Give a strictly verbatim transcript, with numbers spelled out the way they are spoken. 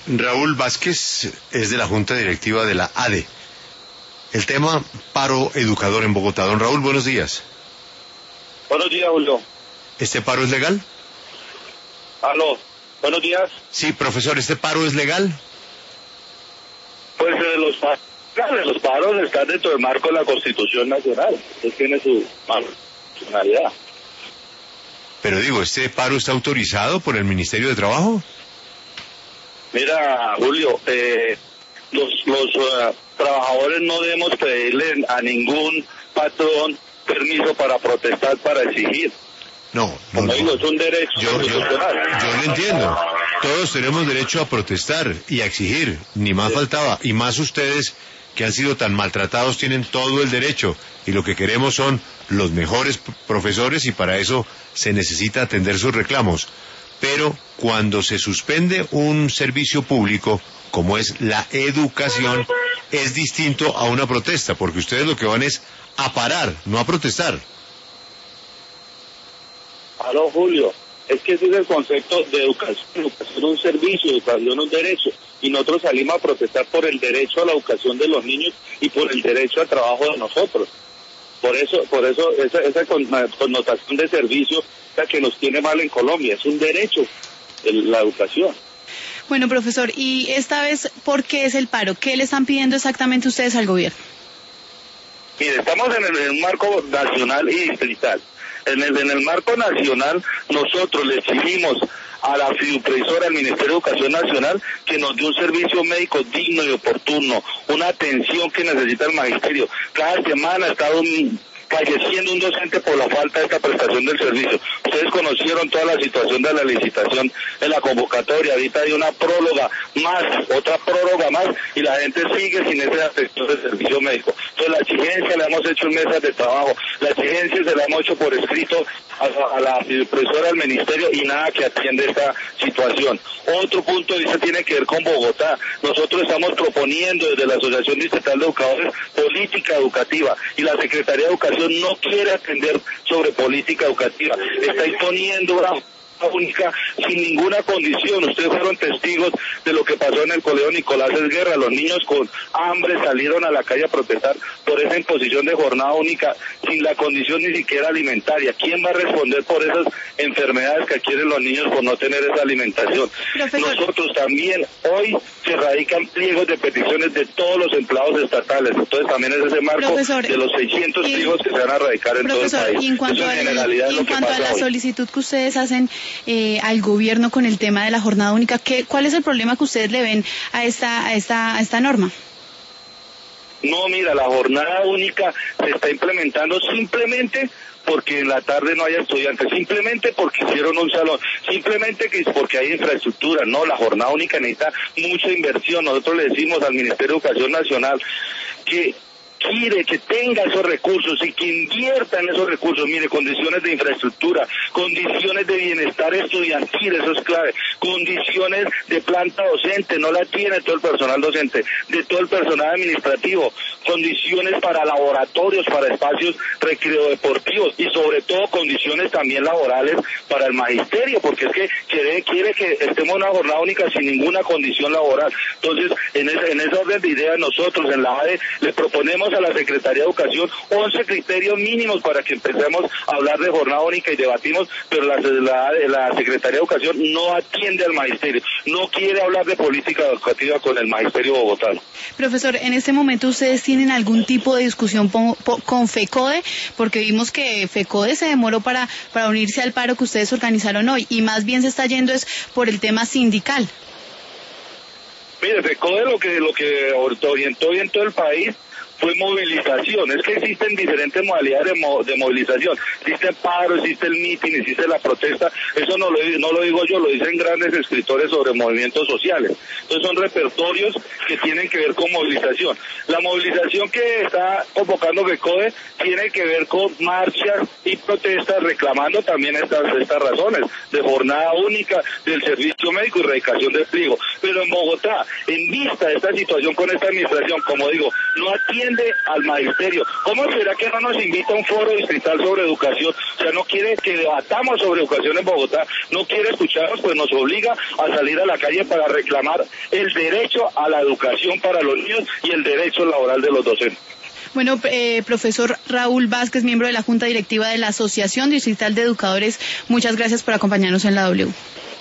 Raúl Vázquez es de la Junta Directiva de la A D E. El tema paro educador en Bogotá. Don Raúl, buenos días. Buenos días, Julio. ¿Este paro es legal? Aló, buenos días. Sí, profesor, ¿este paro es legal? Pues eh, los, paros, los paros están dentro del marco de la Constitución Nacional. Entonces tiene su funcionalidad. Pero digo, ¿este paro está autorizado por el Ministerio de Trabajo? Mira, Julio, eh, los, los uh, trabajadores no debemos pedirle a ningún patrón permiso para protestar, para exigir. No, no, Como no. digo, es un derecho Yo, yo, constitucional. yo lo entiendo. Todos tenemos derecho a protestar y a exigir, ni más Sí. faltaba. Y más ustedes, que han sido tan maltratados, tienen todo el derecho. Y lo que queremos son los mejores p- profesores y para eso se necesita atender sus reclamos. Pero cuando se suspende un servicio público, como es la educación, es distinto a una protesta, porque ustedes lo que van es a parar, no a protestar. Aló, Julio, es que ese es el concepto de educación. Educación es un servicio, educación es un derecho. Y nosotros salimos a protestar por el derecho a la educación de los niños y por el derecho al trabajo de nosotros. Por eso, por eso esa, esa connotación de servicio es la que nos tiene mal en Colombia. Es un derecho el, la educación. Bueno, profesor, y esta vez, ¿por qué es el paro? ¿Qué le están pidiendo exactamente ustedes al gobierno? Mire, estamos en el, en el marco nacional y distrital. En el, en el marco nacional, nosotros le exigimos a la fidupresora del Ministerio de Educación Nacional que nos dé un servicio médico digno y oportuno, una atención que necesita el magisterio. Cada semana ha estado un, falleciendo un docente por la falta de esta prestación del servicio. Ustedes conocieron toda la situación de la licitación en la convocatoria. Ahorita hay una próloga más, otra prórroga más, y la gente sigue sin esa atención del servicio médico. Entonces la exigencia la hemos hecho en mesas de trabajo, la exigencia se la hemos hecho por escrito a, a la profesora del ministerio y nada que atiende esta situación. Otro punto de vista tiene que ver con Bogotá. Nosotros estamos proponiendo desde la Asociación Distrital de Educadores política educativa y la Secretaría de Educación no quiere atender sobre política educativa. Está imponiendo una única sin ninguna condición. Ustedes fueron testigos de lo que pasó en el colegio Nicolás Esguerra. Los niños con hambre salieron a la calle a protestar por esa imposición de jornada única sin la condición ni siquiera alimentaria. ¿Quién va a responder por esas enfermedades que adquieren los niños por no tener esa alimentación? Profesor. Nosotros también hoy se radican pliegos de peticiones de todos los empleados estatales. Entonces también es ese marco Profesor, de los seiscientos y- pliegos que se van a radicar en Profesor, todo el país. y en cuanto, Eso a, en la, generalidad es y lo en que cuanto a pasa la hoy. solicitud que ustedes hacen eh, al gobierno con el tema de la jornada única, ¿qué, ¿cuál es el problema que ustedes le ven a esta, a esta, a esta norma? No, mira, la jornada única se está implementando simplemente porque en la tarde no haya estudiantes, simplemente porque hicieron un salón, simplemente que porque hay infraestructura. No, la jornada única necesita mucha inversión. Nosotros le decimos al Ministerio de Educación Nacional que quiere que tenga esos recursos y que invierta en esos recursos. Mire, condiciones de infraestructura, condiciones de bienestar estudiantil, eso es clave, condiciones de planta docente, no la tiene todo el personal docente, de todo el personal administrativo, condiciones para laboratorios, para espacios recreodeportivos y sobre todo condiciones también laborales para el magisterio, porque es que quiere, quiere que estemos en una jornada única sin ninguna condición laboral. Entonces, en ese, en esa orden de ideas, nosotros en la A D E le proponemos a la Secretaría de Educación once criterios mínimos para que empecemos a hablar de jornada única y debatimos, pero la, la, la Secretaría de Educación no atiende al magisterio, no quiere hablar de política educativa con el magisterio bogotano. Profesor, en este momento ustedes tienen algún tipo de discusión po, po, con FECODE, porque vimos que FECODE se demoró para, para unirse al paro que ustedes organizaron hoy y más bien se está yendo es por el tema sindical. Mire, FECODE lo que, lo que orientó bien todo el país fue movilización. Es que existen diferentes modalidades de, mo de movilización. Existe el paro, existe el mitin, existe la protesta. Eso no lo, no lo digo yo, lo dicen grandes escritores sobre movimientos sociales. Entonces son repertorios que tienen que ver con movilización. La movilización que está convocando FECODE tiene que ver con marchas y protestas reclamando también estas, estas razones de jornada única, del servicio médico y erradicación del pliego. Pero en Bogotá, en vista de esta situación con esta administración, como digo, no atiende al magisterio. ¿Cómo será que no nos invita a un foro distrital sobre educación? O sea, no quiere que debatamos sobre educación en Bogotá, no quiere escucharnos, pues nos obliga a salir a la calle para reclamar el derecho a la educación para los niños y el derecho laboral de los docentes. Bueno, eh, profesor Raúl Vázquez, miembro de la Junta Directiva de la Asociación Distrital de Educadores, muchas gracias por acompañarnos en la W.